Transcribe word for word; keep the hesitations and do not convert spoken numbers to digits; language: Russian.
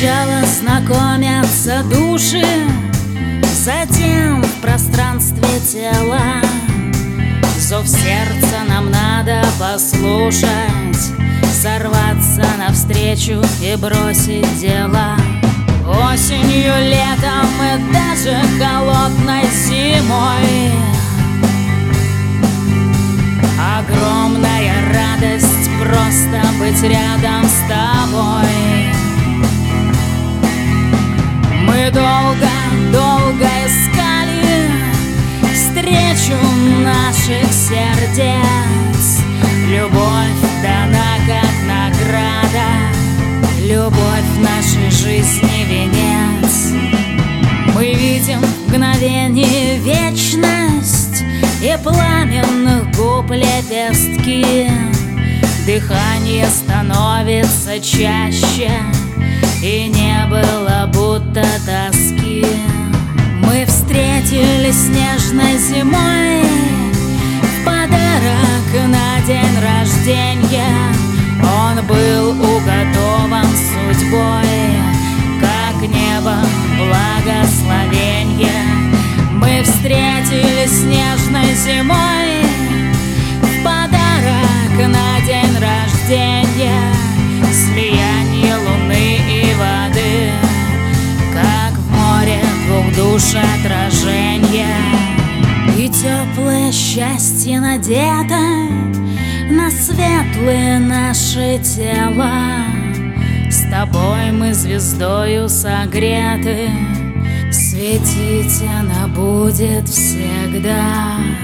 Сначала знакомятся души, затем в пространстве тела. Зов сердца нам надо послушать, сорваться навстречу и бросить дела. Осенью, летом и даже холодной зимой огромная радость просто быть рядом с тобой. Мы долго-долго искали встречу наших сердец. Любовь дана как награда, любовь в нашей жизни венец. Мы видим в мгновении вечность и пламенных губ лепестки. Дыхание становится чаще, и не было будто тоски. Мы встретились нежной зимой в подарок на день рождения. Он был уготован судьбой, как небо благословенье. Мы встретились нежной зимой в подарок на день рождения. Слияние луны и воды, как в море двух душ отраженье. И теплое счастье надето на светлые наши тела. С тобой мы звездою согреты, светить она будет всегда.